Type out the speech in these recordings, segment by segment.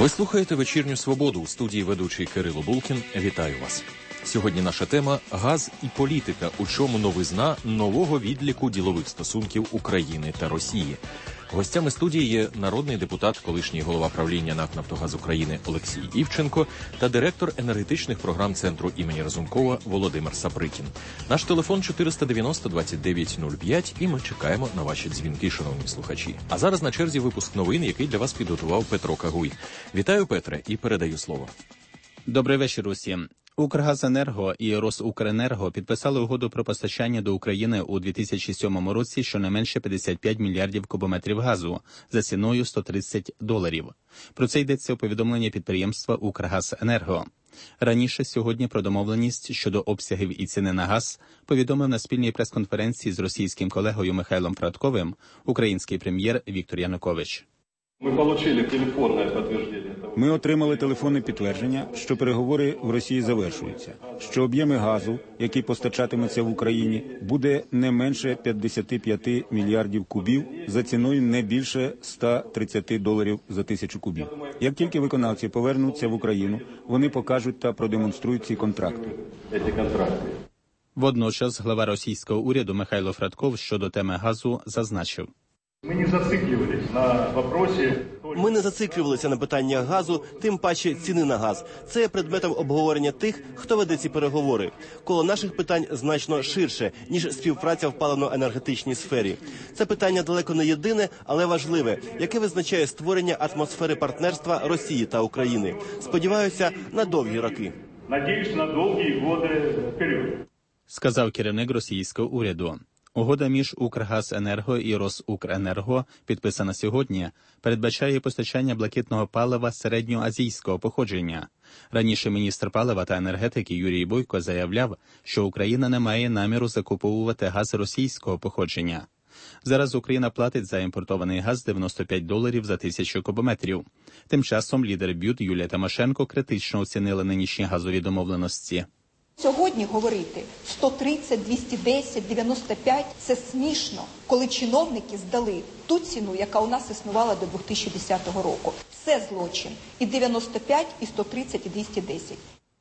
Ви слухаєте «Вечірню свободу». У студії ведучий Кирило Булкін. Вітаю вас. Сьогодні наша тема – газ і політика. У чому новизна нового відліку ділових стосунків України та Росії. Гостями студії є народний депутат, колишній голова правління НАК «Нафтогаз України» Олексій Івченко та директор енергетичних програм Центру імені Разумкова Володимир Саприкін. Наш телефон 490-2905 і ми чекаємо на ваші дзвінки, шановні слухачі. А зараз на черзі випуск новин, який для вас підготував Петро Кагуй. Вітаю, Петре, і передаю слово. Добрий вечір усім. «Укргазенерго» і «Росукренерго» підписали угоду про постачання до України у 2007 році щонайменше 55 мільярдів кубометрів газу за ціною $130. Про це йдеться у повідомленні підприємства «Укргазенерго». Раніше сьогодні про домовленість щодо обсягів і ціни на газ повідомив на спільній прес-конференції з російським колегою Михайлом Фрадковим український прем'єр Віктор Янукович. Ми отримали телефонне підтвердження, що переговори в Росії завершуються, що об'єми газу, який постачатиметься в Україні, буде не менше 55 мільярдів кубів за ціною не більше $130 за 1000 кубів. Як тільки виконавці повернуться в Україну, вони покажуть та продемонструють ці контракти. Водночас глава російського уряду Михайло Фрадков щодо теми газу зазначив. Ми не зациклювалися на питання газу, тим паче ціни на газ. Це є предметом обговорення тих, хто веде ці переговори. Коло наших питань значно ширше, ніж співпраця в паливно-енергетичній сфері. Це питання далеко не єдине, але важливе, яке визначає створення атмосфери партнерства Росії та України. Сподіваюся, на довгі роки. Надіюсь, на довгі роки вперед. Сказав керівник російського уряду. Угода між «Укргазенерго» і «Росукренерго», підписана сьогодні, передбачає постачання блакитного палива середньоазійського походження. Раніше міністр палива та енергетики Юрій Бойко заявляв, що Україна не має наміру закуповувати газ російського походження. Зараз Україна платить за імпортований газ $95 за 1000 кубометрів. Тим часом лідер БЮТ Юлія Тимошенко критично оцінила нинішні газові домовленості. Сьогодні говорити 130, 210, 95 – це смішно, коли чиновники здали ту ціну, яка у нас існувала до 2010 року. Це злочин. І 95, і 130, і 210.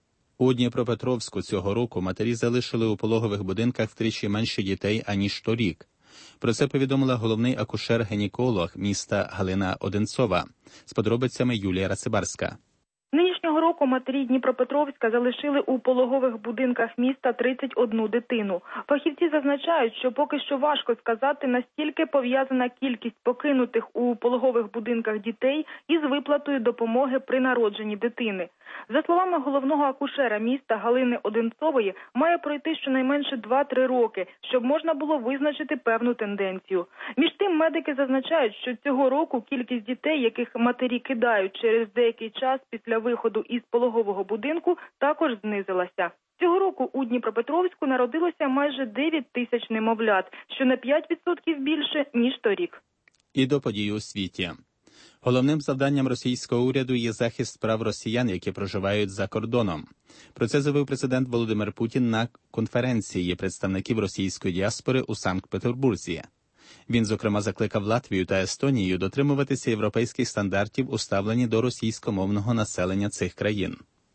У Дніпропетровську цього року матері залишили у пологових будинках втричі менше дітей, аніж торік. Про це повідомила головний акушер-гінеколог міста Галина Одинцова. З подробицями Юлія Рацибарська. Нинішнього року матері Дніпропетровська залишили у пологових будинках міста 31 дитину. Фахівці зазначають, що поки що важко сказати, настільки пов'язана кількість покинутих у пологових будинках дітей із виплатою допомоги при народженні дитини. За словами головного акушера міста Галини Одинцової, має пройти щонайменше 2-3 роки, щоб можна було визначити певну тенденцію. Між тим, медики зазначають, що цього року кількість дітей, яких матері кидають через деякий час після виходу із пологового будинку, також знизилася. Цього року у Дніпропетровську народилося майже 9 тисяч немовлят, що на 5% більше, ніж торік. І до подій у світі. Головним завданням російського уряду є захист прав росіян, які проживають за кордоном. Про це заявив президент Володимир Путін на конференції представників російської діаспори у Санкт-Петербурзі. Він, зокрема, закликав Латвію та Естонію дотримуватися європейських стандартів у ставленні до російськомовного населення цих країн.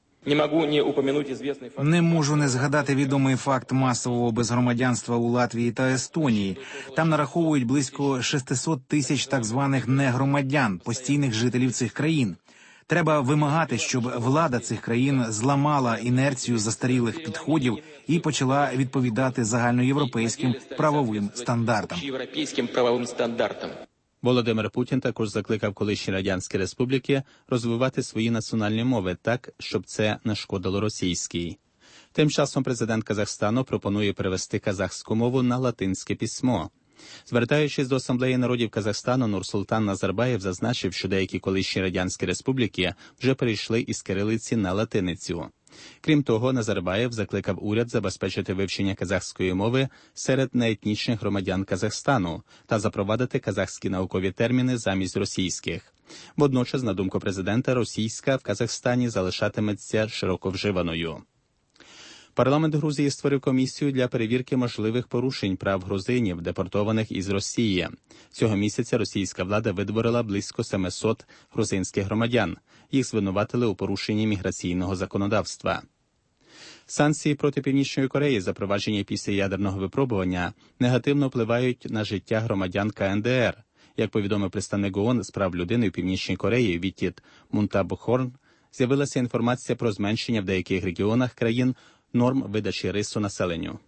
Не можу не згадати відомий факт масового безгромадянства у Латвії та Естонії. Там нараховують близько 600 тисяч так званих негромадян, постійних жителів цих країн. Треба вимагати, щоб влада цих країн зламала інерцію застарілих підходів і почала відповідати загальноєвропейським правовим стандартам. Володимир Путін також закликав колишні радянські республіки розвивати свої національні мови так, щоб це не шкодило російській. Тим часом президент Казахстану пропонує перевести казахську мову на латинське письмо. Звертаючись до Асамблеї народів Казахстану, Нурсултан Назарбаєв зазначив, що деякі колишні радянські республіки вже перейшли із кирилиці на латиницю. Крім того, Назарбаєв закликав уряд забезпечити вивчення казахської мови серед неетнічних громадян Казахстану та запровадити казахські наукові терміни замість російських. Водночас, на думку президента, російська в Казахстані залишатиметься широко вживаною. Парламент Грузії створив комісію для перевірки можливих порушень прав грузинів, депортованих із Росії. Цього місяця російська влада видворила близько 700 грузинських громадян. Їх звинуватили у порушенні міграційного законодавства. Санкції проти Північної Кореї, запроваджені після ядерного випробування, негативно впливають на життя громадян КНДР. Як повідомив представник ООН з прав людини в Північній Кореї Вітіт Мунтабхорн, з'явилася інформація про зменшення в деяких регіонах країн норм видачі рису населенню.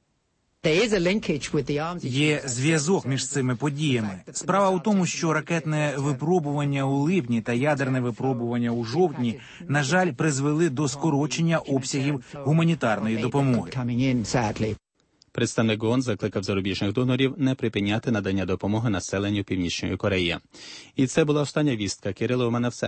Є зв'язок між цими подіями. Справа у тому, що ракетне випробування у липні та ядерне випробування у жовтні, на жаль, призвели до скорочення обсягів гуманітарної допомоги. Представник ООН закликав зарубіжних донорів не припиняти надання допомоги населенню Північної Кореї. І це була остання вістка. Кирило, у мене все.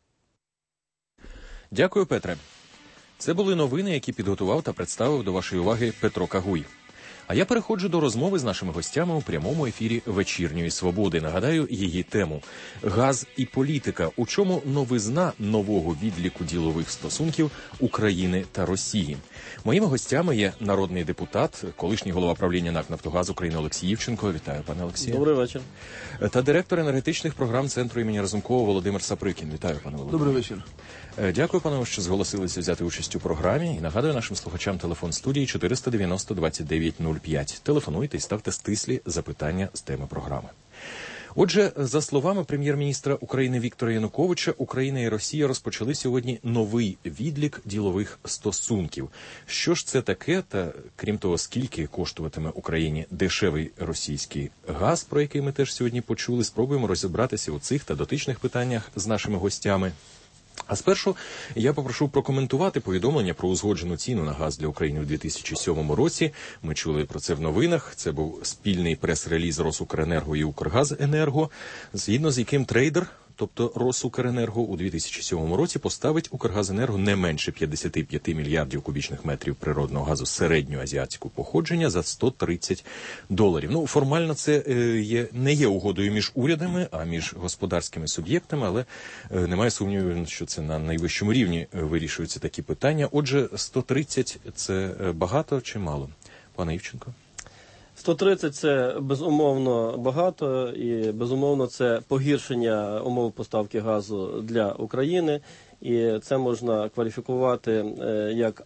Дякую, Петре. Це були новини, які підготував та представив до вашої уваги Петро Кагуй. А я переходжу до розмови з нашими гостями у прямому ефірі «Вечірньої свободи». Нагадаю її тему – «Газ і політика. У чому новизна нового відліку ділових стосунків України та Росії?». Моїми гостями є народний депутат, колишній голова правління НАК «Нафтогаз» України Олексій Євченко. Вітаю, пане Олексію. Добрий вечір. Та директор енергетичних програм Центру імені Разумкова Володимир Саприкін. Вітаю, пане Володимир. Добрий вечір. Дякую, пане, що зголосилися взяти участь у програмі. І нагадую нашим слухачам телефон студії 490 29 05. Телефонуйте і ставте стислі запитання з теми програми. Отже, за словами прем'єр-міністра України Віктора Януковича, Україна і Росія розпочали сьогодні новий відлік ділових стосунків. Що ж це таке та, крім того, скільки коштуватиме Україні дешевий російський газ, про який ми теж сьогодні почули, спробуємо розібратися у цих та дотичних питаннях з нашими гостями. А спершу я попрошу прокоментувати повідомлення про узгоджену ціну на газ для України у 2007 році. Ми чули про це в новинах. Це був спільний прес-реліз Росукренерго і Укргазенерго, згідно з яким трейдер, тобто Росукренерго, у 2007 році поставить Укргазенерго не менше 55 мільярдів кубічних метрів природного газу середньоазіатського походження за $130. Ну, формально це не є угодою між урядами, а між господарськими суб'єктами, але немає сумнівів, що це на найвищому рівні вирішуються такі питання. Отже, 130 – це багато чи мало? Пане Євченко. 130 – це безумовно багато і безумовно це погіршення умов поставки газу для України. І це можна кваліфікувати як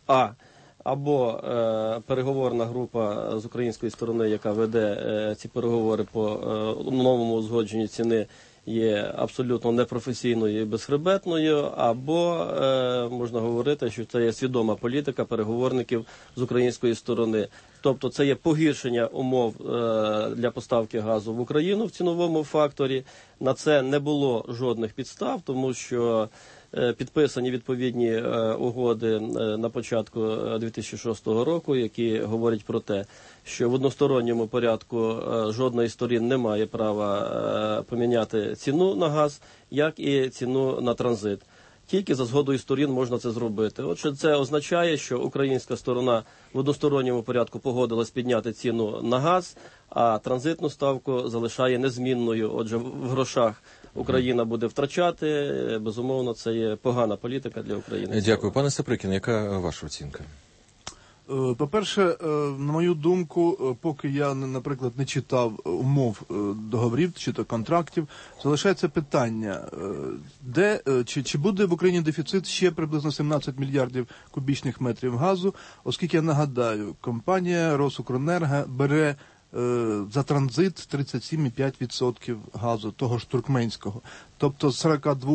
або переговорна група з української сторони, яка веде ці переговори по новому узгодженню ціни, є абсолютно непрофесійною і безхребетною, або можна говорити, що це є свідома політика переговорників з української сторони. Тобто це є погіршення умов для поставки газу в Україну в ціновому факторі. На це не було жодних підстав, тому що підписані відповідні угоди на початку 2006 року, які говорять про те, що в односторонньому порядку жодна із сторін не має права поміняти ціну на газ, як і ціну на транзит. Тільки за згодою сторін можна це зробити. Отже, це означає, що українська сторона в односторонньому порядку погодилась підняти ціну на газ, а транзитну ставку залишає незмінною. Отже, в грошах Україна буде втрачати. Безумовно, це є погана політика для України. Дякую. Пане Саприкін, яка ваша оцінка? По-перше, на мою думку, поки я, наприклад, не читав умов договорів чи то контрактів, залишається питання, чи буде в Україні дефіцит ще приблизно 17 мільярдів кубічних метрів газу, оскільки, я нагадаю, компанія Росукренерго бере за транзит 37,5% газу, того ж туркменського. Тобто з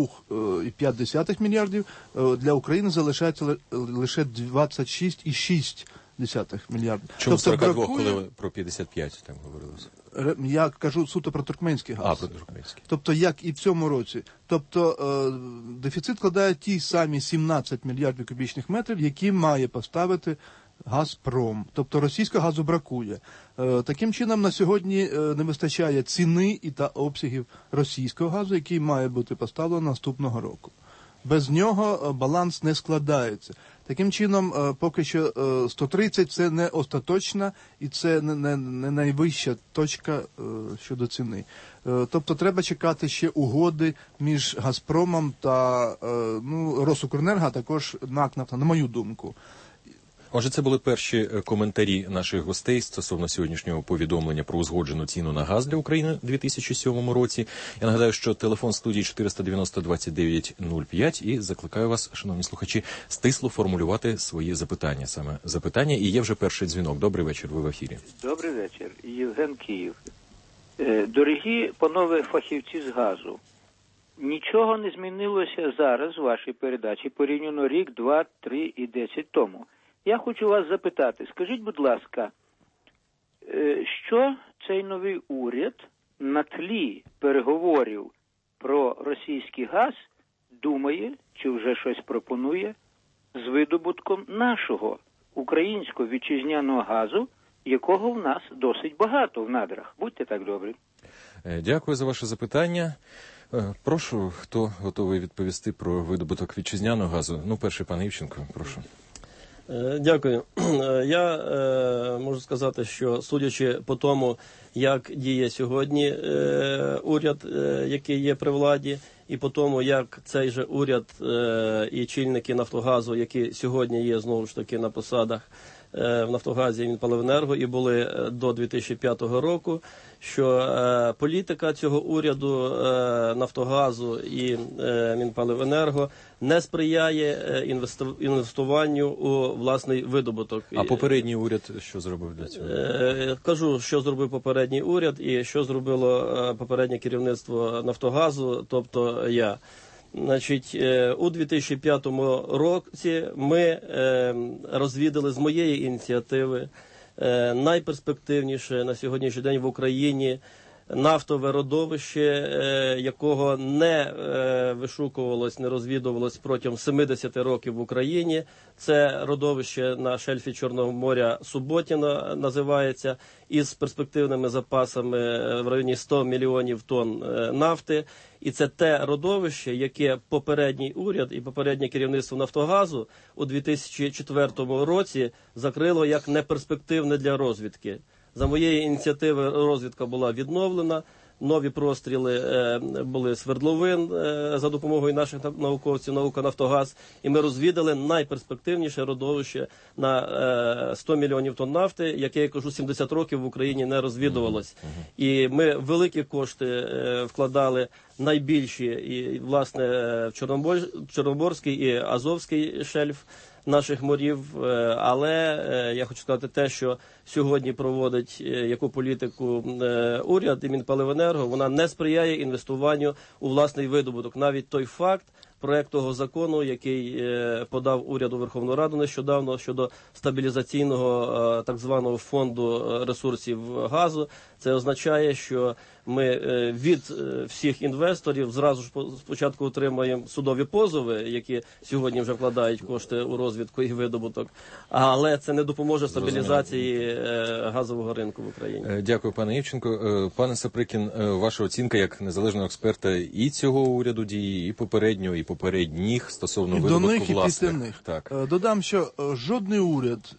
42,5 мільярдів для України залишається лише 26,6 мільярдів. Чому тобто 42, коли про 55 там говорилося? Я кажу суто про туркменський газ. Про туркменський. Тобто, як і в цьому році. Тобто, дефіцит складає ті самі 17 мільярдів кубічних метрів, які має поставити Газпром. Тобто російського газу бракує. Таким чином, на сьогодні не вистачає ціни і та обсягів російського газу, який має бути поставлено наступного року. Без нього баланс не складається. Таким чином, поки що 130 – це не остаточна і це не найвища точка щодо ціни. Тобто треба чекати ще угоди між Газпромом та Росукренерго, а також НАК «Нафта», на мою думку. Отже, це були перші коментарі наших гостей стосовно сьогоднішнього повідомлення про узгоджену ціну на газ для України у 2007 році. Я нагадаю, що телефон студії 490-29-05 і закликаю вас, шановні слухачі, стисло формулювати свої запитання. Саме запитання. І є вже перший дзвінок. Добрий вечір, ви в ефірі. Добрий вечір. Євген, Київ. Дорогі панове фахівці з газу, нічого не змінилося зараз в вашій передачі порівняно рік, 2, 3 і 10 тому. Я хочу вас запитати, скажіть, будь ласка, що цей новий уряд на тлі переговорів про російський газ думає, чи вже щось пропонує, з видобутком нашого українського вітчизняного газу, якого в нас досить багато в надрах? Будьте так добрі. Дякую за ваше запитання. Прошу, хто готовий відповісти про видобуток вітчизняного газу? Ну, перший пан Івченко, прошу. Дякую. Я можу сказати, що судячи по тому, як діє сьогодні уряд, який є при владі, і по тому, як цей же уряд і чільники Нафтогазу, які сьогодні є знову ж таки на посадах в Нафтогазі і Мінпаливенерго і були до 2005 року, що політика цього уряду, Нафтогазу і Мінпаливенерго не сприяє інвестуванню у власний видобуток. А попередній уряд що зробив для цього? Кажу, що зробив попередній уряд і що зробило попереднє керівництво Нафтогазу, тобто я. Значить, у 2005 році ми розвідали з моєї ініціативи найперспективніше на сьогоднішній день в Україні нафтове родовище, якого не вишукувалось, не розвідувалось протягом 70 років в Україні. Це родовище на шельфі Чорного моря Суботіно називається, із перспективними запасами в районі 100 мільйонів тонн нафти. І це те родовище, яке попередній уряд і попереднє керівництво Нафтогазу у 2004 році закрило як неперспективне для розвідки. За моєї ініціативи розвідка була відновлена, нові простріли були свердловин за допомогою наших науковців, наука «Нафтогаз», і ми розвідали найперспективніше родовище на 100 мільйонів тонн нафти, яке, я кажу, 70 років в Україні не розвідувалось. І ми великі кошти вкладали, найбільші, і, власне, в Чорноморський і Азовський шельф наших морів, але я хочу сказати те, що сьогодні проводить яку політику уряд і Мінпаливенерго, вона не сприяє інвестуванню у власний видобуток. Навіть той факт, проект того закону, який подав уряд у Верховну Раду нещодавно щодо стабілізаційного так званого фонду ресурсів газу, це означає, що ми від всіх інвесторів зразу ж спочатку отримаємо судові позови, які сьогодні вже вкладають кошти у розвідку і видобуток, але це не допоможе стабілізації газового ринку в Україні. Дякую, пане Івченко. Пане Саприкін, ваша оцінка як незалежного експерта і цього уряду дії, і попереднього, і попередніх стосовно видобутку власних. До них і після них. Так. Додам, що жодний уряд,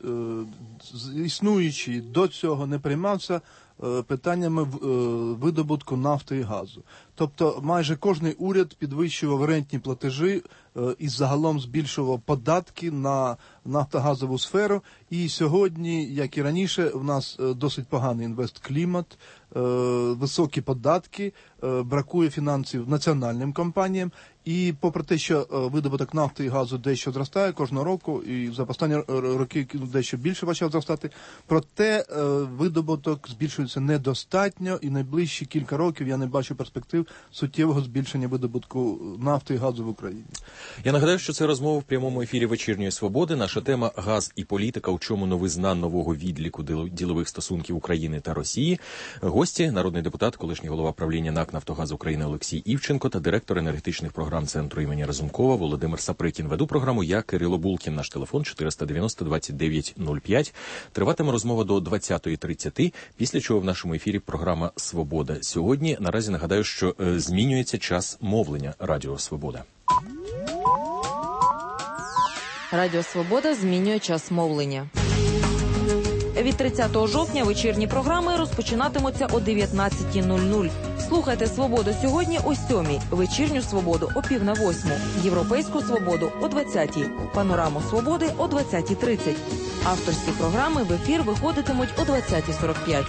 існуючий до цього, не приймався питаннями видобутку нафти і газу. Тобто майже кожний уряд підвищував рентні платежі і загалом збільшував податки на нафтогазову сферу. І сьогодні, як і раніше, в нас досить поганий інвестклімат, високі податки, бракує фінансів національним компаніям. І попри те, що видобуток нафти і газу дещо зростає кожного року, і за останні роки дещо більше почав зростати, проте видобуток збільшується недостатньо, і найближчі кілька років я не бачу перспектив суттєвого збільшення видобутку нафти і газу в Україні. Я нагадаю, що це розмова в прямому ефірі «Вечірньої свободи». Наша тема «Газ і політика. У чому новизна нового відліку ділових стосунків України та Росії». Гості – народний депутат, колишній голова правління НАК «Нафтогаз України» Олексій Івченко та директор енергетичних програм Центру імені Разумкова Володимир Саприкін. Веду програму я, Кирило Булкін. Наш телефон 490-29-05. Триватиме розмова до 20:30, після чого в нашому ефірі програма «Свобода». Сьогодні, наразі нагадаю, що змінюється час мовлення Радіо Свобода. Радіо Свобода змінює час мовлення. Від 30 жовтня вечірні програми розпочинатимуться о 19:00. Слухайте «Свободу» сьогодні о 7-й, вечірню «Свободу» о 7:45, Європейську «Свободу» о 20-й, Панораму «Свободи» о 20:30. Авторські програми в ефір виходитимуть о 20:45.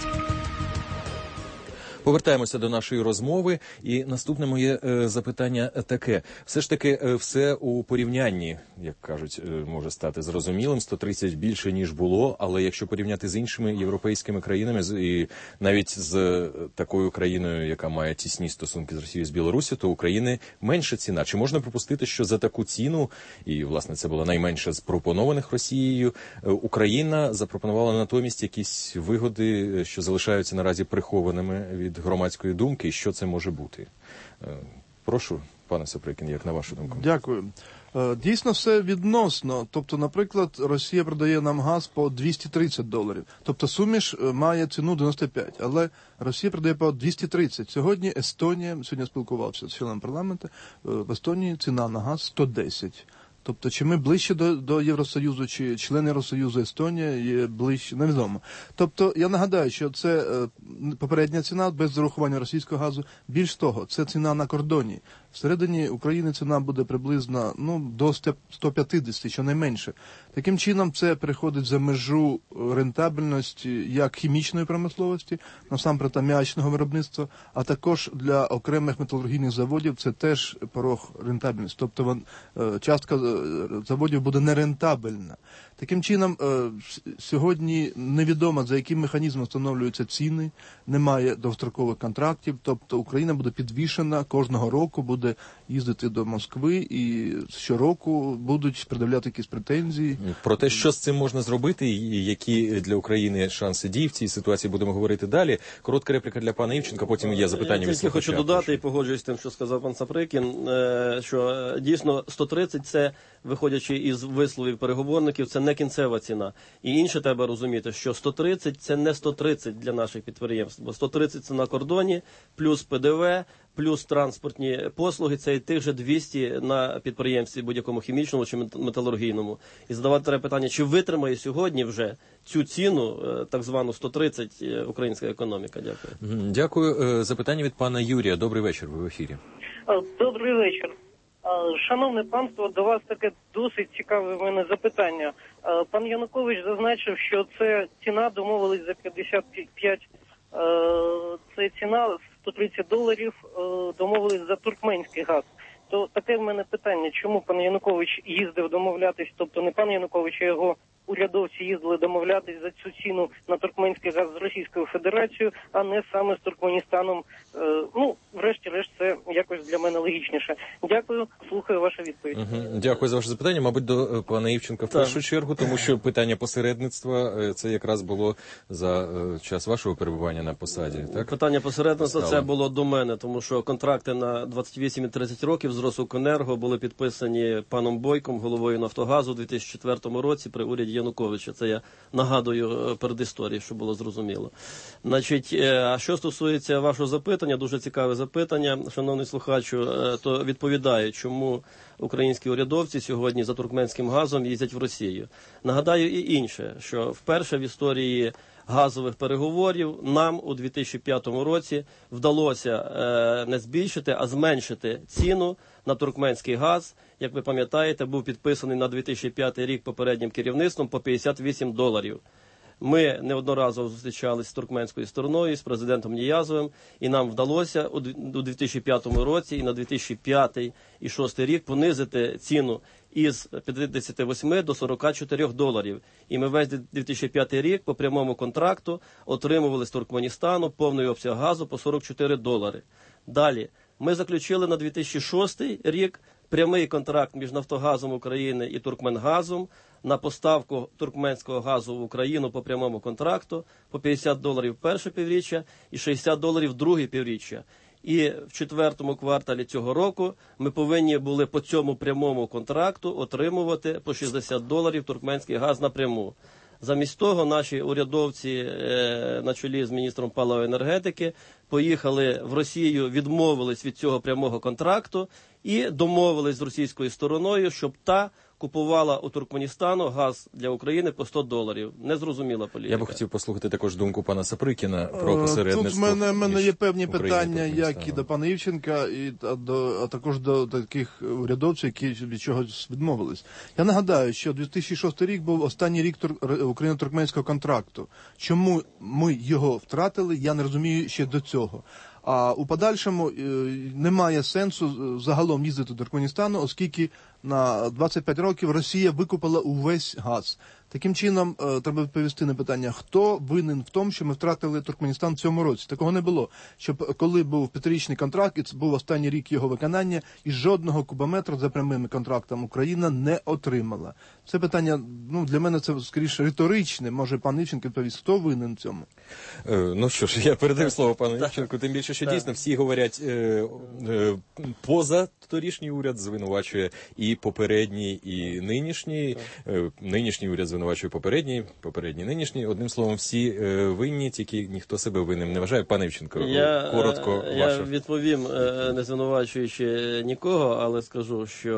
Повертаємося до нашої розмови, і наступне моє запитання таке. Все ж таки, все у порівнянні, як кажуть, може стати зрозумілим, 130 більше, ніж було, але якщо порівняти з іншими європейськими країнами, і навіть з такою країною, яка має тісні стосунки з Росією, з Білорусі, то у України менша ціна. Чи можна припустити, що за таку ціну, і, власне, це була найменша з пропонованих Росією, Україна запропонувала натомість якісь вигоди, що залишаються наразі прихованими від громадської думки, і що це може бути? Прошу, пане Саприкін, як на вашу думку? Дякую. Дійсно, все відносно. Тобто, наприклад, Росія продає нам газ по $230. Тобто суміш має ціну 95, але Росія продає по 230. Сьогодні Естонія, сьогодні спілкувався з членом парламенту, в Естонії ціна на газ 110. Тобто, чи ми ближче до Євросоюзу, чи члени Євросоюзу Естонія є ближче, невідомо. Тобто, я нагадаю, що це попередня ціна без зарахування російського газу. Більш того, це ціна на кордоні. Всередині України ціна буде приблизно до 150, щонайменше. Таким чином, це переходить за межу рентабельності як хімічної промисловості, насамперед аміачного виробництва, а також для окремих металургійних заводів це теж порог рентабельності. Тобто, частка заводів буде нерентабельна. Таким чином, сьогодні невідомо, за яким механізмом встановлюються ціни, немає довгострокових контрактів, тобто Україна буде підвішена кожного року, буде їздити до Москви і щороку будуть пред'являти якісь претензії. Про те, що з цим можна зробити і які для України шанси дій в цій ситуації, будемо говорити далі. Коротка репліка для пана Івченка, потім є запитання від слухача. Я хочу додати і погоджуюсь з тим, що сказав пан Саприкін, що дійсно 130 – це, виходячи із висловів переговорників, це не кінцева ціна. І інше треба розуміти, що 130 – це не 130 для наших підприємств, бо 130 – це на кордоні, плюс ПДВ, плюс транспортні послуги, це і тих же 200 на підприємстві будь-якому хімічному чи металургійному. І задавати треба питання, чи витримає сьогодні вже цю ціну, так звану 130, українська економіка. Дякую. Дякую. Запитання від пана Юрія. Добрий вечір, ви в ефірі. Добрий вечір. Шановне панство, до вас таке досить цікаве в мене запитання. Пан Янукович зазначив, що це ціна, домовились за 55, це ціна $130, домовились за туркменський газ. То таке в мене питання, чому пан Янукович їздив домовлятись, тобто не пан Янукович, а його урядовці їздили домовлятись за цю ціну на туркменський газ з Російською Федерацією, а не саме з Туркменістаном. Врешті-решт, це якось для мене логічніше. Дякую, слухаю вашу відповідь. Дякую за ваше запитання. Мабуть, до пана Івченка в першу чергу, тому що питання посередництва, це якраз було за час вашого перебування на посаді, так? Питання посередництва це було до мене, тому що контракти на 28 і 30 років з Росукренерго були підписані паном Бойком, головою Нафтогазу у 2004 році при уряді Януковича. Це я нагадую перед історією, щоб було зрозуміло. Значить, а що стосується вашого запитання, дуже цікаве запитання, шановний слухачу, то відповідаю, чому українські урядовці сьогодні за туркменським газом їздять в Росію. Нагадаю і інше, що вперше в історії газових переговорів нам у 2005 році вдалося не збільшити, а зменшити ціну на туркменський газ. Як ви пам'ятаєте, був підписаний на 2005 рік попереднім керівництвом по $58. Ми неодноразово зустрічалися з туркменською стороною, з президентом Ніязовим, і нам вдалося у 2005 році і на 2005 і 2006 рік понизити ціну із 58 до $44. І ми весь 2005 рік по прямому контракту отримували з Туркменістану повний обсяг газу по $44. Далі ми заключили на 2006 рік прямий контракт між Нафтогазом України і Туркменгазом на поставку туркменського газу в Україну по прямому контракту по $50 перше півріччя і $60 друге півріччя. І в четвертому кварталі цього року ми повинні були по цьому прямому контракту отримувати по $60 туркменський газ напряму. Замість того наші урядовці на чолі з міністром палива і енергетики поїхали в Росію, відмовились від цього прямого контракту і домовились з російською стороною, щоб та купувала у Туркменістану газ для України по $100. Незрозуміла політика. Я би хотів послухати також думку пана Саприкіна про посередництво. Тут в мене є певні Україною питання, як і до пана Івченка, а також до таких урядовців, які від чогось відмовились. Я нагадаю, що 2006 рік був останній рік україно-туркменського контракту. Чому ми його втратили, я не розумію ще до цього. А у подальшому немає сенсу загалом їздити до Туркменістану, оскільки на 25 років Росія викупила увесь газ. Таким чином, треба відповісти на питання, хто винен в тому, що ми втратили Туркменістан в цьому році. Такого не було. Щоб коли був 5-річний контракт, і це був останній рік його виконання, і жодного кубометра за прямим контрактом Україна не отримала. Це питання, для мене це скоріше риторичне. Може пан Івченко відповість, хто винен в цьому? Ну що ж, я передаю слово пану Івченку, тим більше, що дійсно всі говорять, поза торішній уряд звинувачує і попередній, і нинішній. Нинішній уряд звинувачує попередній нинішній. Одним словом, всі винні, тільки ніхто себе винним не вважає. Пане Івченко, коротко Я ваше. відповім, не звинувачуючи нікого, але скажу, що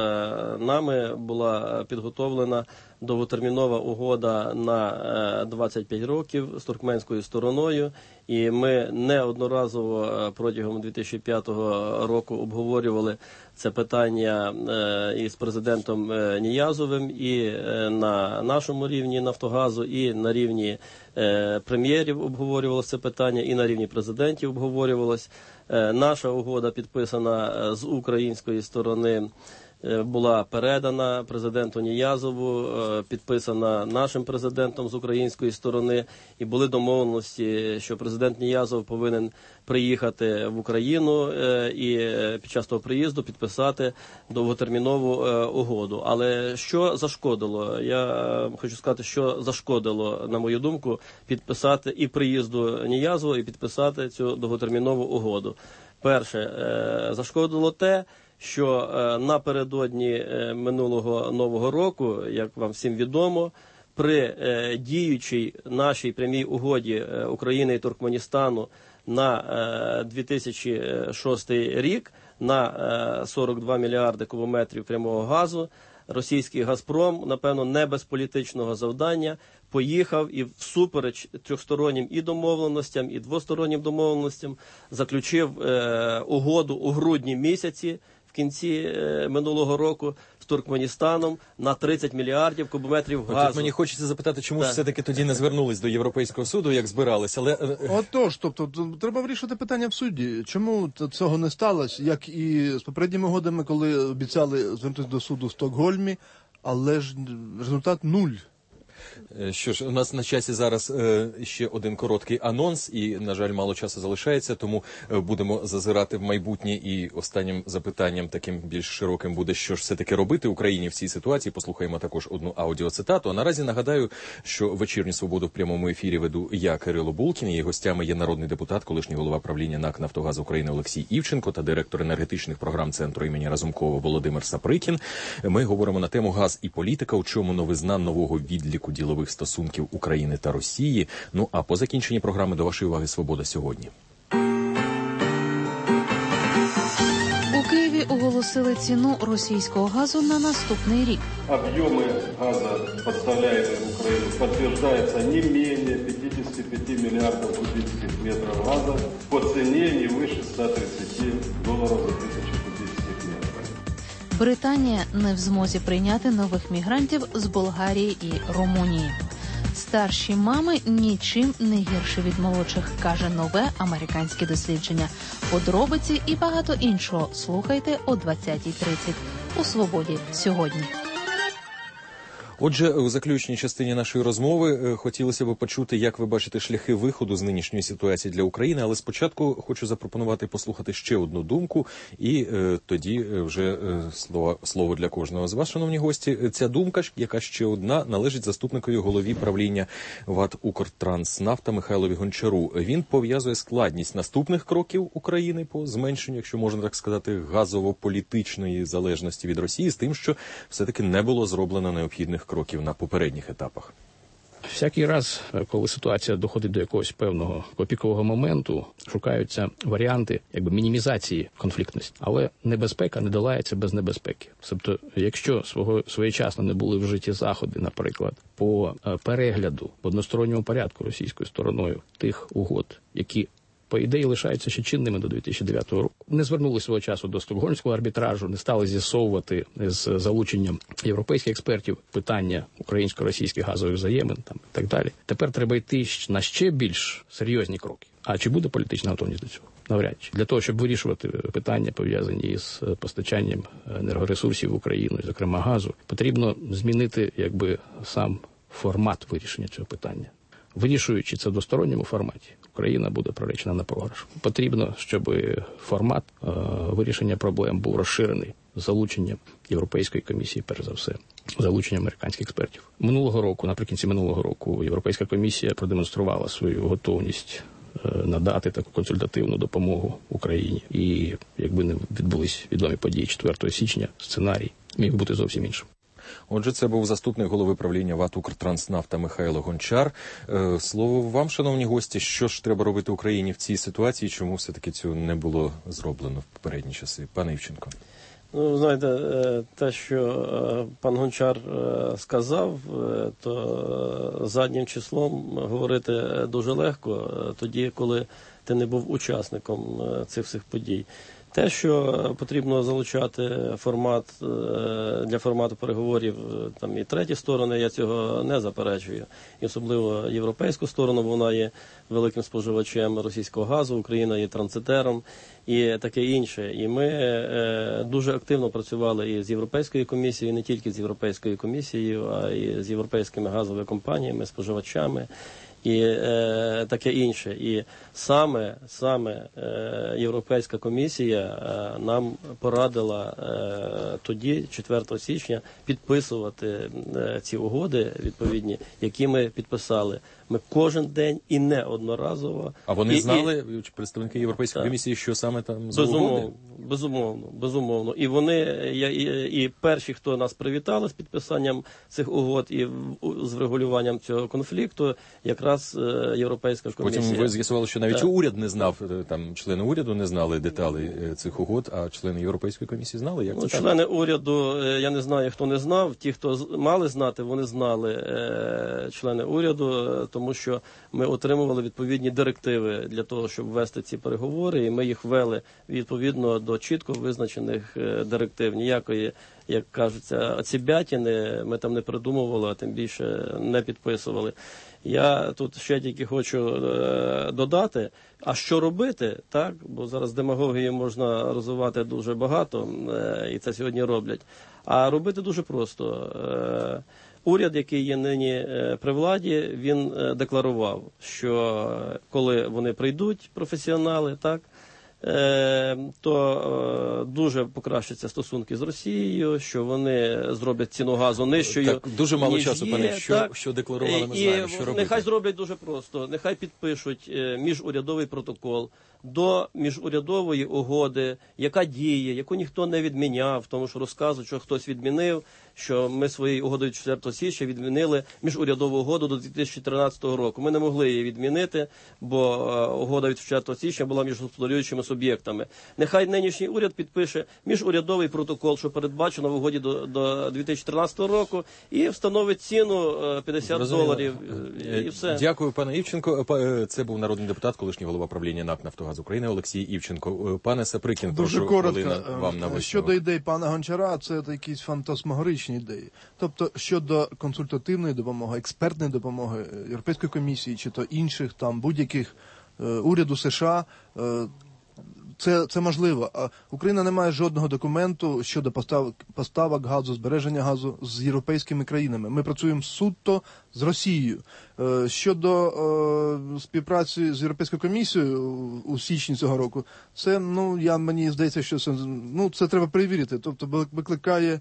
нами була підготовлена довготермінова угода на 25 років з туркменською стороною, і ми неодноразово протягом 2005 року обговорювали це питання із президентом Ніязовим і на нашому рівні Нафтогазу, і на рівні прем'єрів обговорювалося це питання, і на рівні президентів обговорювалось. Наша угода, підписана з української сторони, була передана президенту Ніязову, підписана нашим президентом з української сторони, і були домовленості, що президент Ніязов повинен приїхати в Україну і під час того приїзду підписати довготермінову угоду. Але що зашкодило? Я хочу сказати, що зашкодило, на мою думку, підписати і приїзду Ніязова, і підписати цю довготермінову угоду. Перше, зашкодило те, що напередодні минулого Нового року, як вам всім відомо, при діючій нашій прямій угоді України і Туркменістану на 2006 рік на 42 мільярди кубометрів прямого газу, російський «Газпром», напевно, не без політичного завдання, поїхав і всупереч трьохстороннім і домовленостям, і двостороннім домовленостям заключив угоду у грудні місяці, в кінці минулого року, з Туркменістаном на 30 мільярдів кубометрів газу. Тут мені хочеться запитати, чому ж все-таки тоді не звернулись до Європейського суду, як збирались, але... Отож, треба вирішити питання в суді. Чому цього не сталося, як і з попередніми угодами, коли обіцяли звернутися до суду в Стокгольмі, але ж результат нуль. Що ж, у нас на часі зараз ще один короткий анонс, і, на жаль, мало часу залишається, тому будемо зазирати в майбутнє, і останнім запитанням, таким більш широким, буде, що ж все-таки робити Україні в цій ситуації. Послухаємо також одну аудіоцитату. А наразі нагадаю, що «Вечірню свободу» в прямому ефірі веду я, Кирило Булкін, і гостями є народний депутат, колишній голова правління НАК «Нафтогаз України» Олексій Івченко та директор енергетичних програм Центру імені Разумкова Володимир Саприкін. Ми говоримо на тему «Газ і політика», у чому новизна нового відліку ділових стосунків України та Росії. Ну, а по закінченні програми до вашої уваги «Свобода сьогодні». У Києві оголосили ціну російського газу на наступний рік. Об'єми газу, поставляємих в Україну, підтверджується не менше 55 мільярдів кубічних метрів газу по ціні не вище $130 за 1000 кубічних метрів. Британія не в змозі прийняти нових мігрантів з Болгарії і Румунії. Старші мами нічим не гірші від молодших, каже нове американське дослідження. Подробиці і багато іншого слухайте о 20:30 у «Свободі сьогодні». Отже, у заключній частині нашої розмови хотілося б почути, як ви бачите шляхи виходу з нинішньої ситуації для України, але спочатку хочу запропонувати послухати ще одну думку, і тоді вже слово для кожного з вас, шановні гості. Ця думка, яка ще одна, належить заступникові голові правління ВАТ «Укртранснафта» Михайлові Гончару. Він пов'язує складність наступних кроків України по зменшенню, якщо можна так сказати, газово-політичної залежності від Росії з тим, що все-таки не було зроблено необхідних кроків на попередніх етапах. Всякий раз, коли ситуація доходить до якогось певного пікового моменту, шукаються варіанти мінімізації конфліктності. Але небезпека не долається без небезпеки. Тобто, якщо своєчасно не були вжиті заходи, наприклад, по перегляду в односторонньому порядку російською стороною тих угод, які по ідеї лишаються ще чинними до 2009 року. Не звернули свого часу до Стокгольмського арбітражу, не стали з'ясовувати з залученням європейських експертів питання українсько-російських газових взаємин і так далі. Тепер треба йти на ще більш серйозні кроки. А чи буде політична готовність до цього? Навряд чи. Для того, щоб вирішувати питання, пов'язані із постачанням енергоресурсів в Україну, зокрема газу, потрібно змінити сам формат вирішення цього питання. Вирішуючи це в двосторонньому форматі, Україна буде приречена на програш. Потрібно, щоб формат вирішення проблем був розширений з залученням Європейської комісії, перш за все, залученням американських експертів. Наприкінці минулого року, Європейська комісія продемонструвала свою готовність надати таку консультативну допомогу Україні. І якби не відбулись відомі події 4 січня, сценарій міг бути зовсім іншим. Отже, це був заступник голови правління ВАТ «Укртранснафта» Михайло Гончар. Слово вам, шановні гості, що ж треба робити Україні в цій ситуації, чому все-таки цього не було зроблено в попередні часи? Пане Івченко. Знаєте, те, що пан Гончар сказав, то заднім числом говорити дуже легко, тоді, коли ти не був учасником цих всіх подій. Те, що потрібно залучати для формату переговорів і треті сторони, я цього не заперечую. І особливо європейську сторону, бо вона є великим споживачем російського газу, Україна є транзитером і таке інше. І ми дуже активно працювали і з Європейською комісією, і не тільки з Європейською комісією, а і з європейськими газовими компаніями, споживачами. І таке інше. І саме Європейська комісія нам порадила тоді, 4 січня, підписувати ці угоди відповідні, які ми підписали. Ми кожен день і не одноразово. А вони знали, представники Європейської комісії, що саме там за угоди? Безумовно. І вони, і перші, хто нас привітали з підписанням цих угод і з врегулюванням цього конфлікту, якраз Європейська комісія. Потім ви з'ясували, що навіть уряд не знав, члени уряду не знали деталей цих угод, а члени Європейської комісії знали? Як це члени уряду, я не знаю, хто не знав. Ті, хто мали знати, вони знали, члени уряду, тому що ми отримували відповідні директиви для того, щоб вести ці переговори, і ми їх вели відповідно до чітко визначених директив. Ніякої, як кажеться, оцібятіни ми там не придумували, а тим більше не підписували. Я тут ще тільки хочу додати, а що робити, так? Бо зараз демагогії можна розвивати дуже багато, і це сьогодні роблять. А робити дуже просто. Уряд, який є нині при владі, він декларував, що коли вони прийдуть, професіонали, так, то дуже покращаться стосунки з Росією, що вони зроблять ціну газу нижчою. Так, дуже мало часу, пане, що декларували, ми знаємо, що робити. Нехай зроблять дуже просто, нехай підпишуть міжурядовий протокол до міжурядової угоди, яка діє, яку ніхто не відміняв, тому що розказують, що хтось відмінив, що ми своєю угодою 4 січня відмінили міжурядову угоду до 2013 року. Ми не могли її відмінити, бо угода від 4 січня була між господарюючими суб'єктами. Нехай нинішній уряд підпише міжурядовий протокол, що передбачено в угоді до 2013 року, і встановить ціну $50, і все. Дякую, пане Івченко. Це був народний депутат, колишній голова правління НАК «Нафтогаз України» Олексій Івченко. Пане Саприкін, дуже прошу, коротко. Вам на висновок. Щодо ідей пана Гончара, це якісь фантасмагоричні ідеї. Тобто, щодо консультативної допомоги, експертної допомоги Європейської комісії, чи то інших, там, будь-яких уряду США, це можливо. А Україна не має жодного документу щодо поставок газу, збереження газу з європейськими країнами. Ми працюємо суто з Росією. Щодо співпраці з Європейською комісією у січні цього року, це, мені здається, що це треба перевірити. Тобто викликає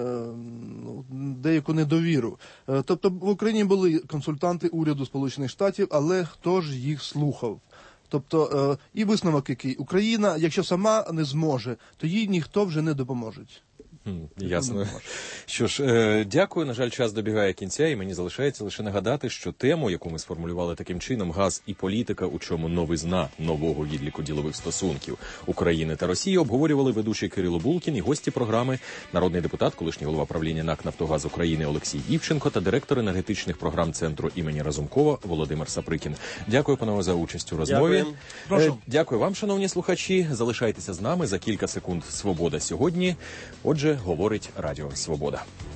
деяку недовіру. Тобто в Україні були консультанти уряду Сполучених Штатів, але хто ж їх слухав? Тобто, і висновок який. Україна, якщо сама не зможе, то їй ніхто вже не допоможе. Ясно. Що ж, дякую. На жаль, час добігає кінця, і мені залишається лише нагадати, що тему, яку ми сформулювали таким чином, газ і політика, у чому новизна нового відліку ділових стосунків України та Росії, обговорювали ведучий Кирило Булкін і гості програми, народний депутат, колишній голова правління НАК «Нафтогаз України» Олексій Івченко та директор енергетичних програм Центру імені Разумкова Володимир Саприкін. Дякую, панове, за участь у розмові. Дякую вам, шановні слухачі. Залишайтеся з нами. За кілька секунд «Свобода сьогодні». Отже, говорить Радіо Свобода.